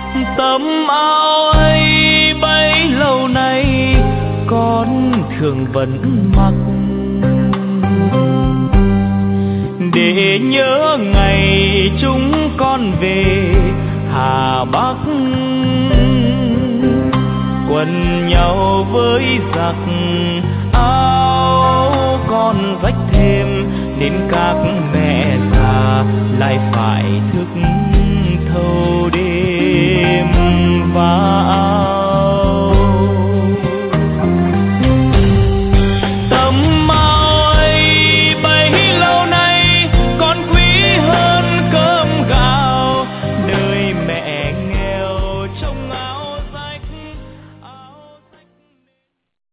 tấm áo ấy bấy lâu nay con thường vẫn mặc, để nhớ ngày chúng con về Hà Bắc, quần nhau với giặc. Áo con rách thêm nên các mẹ già lại phải thức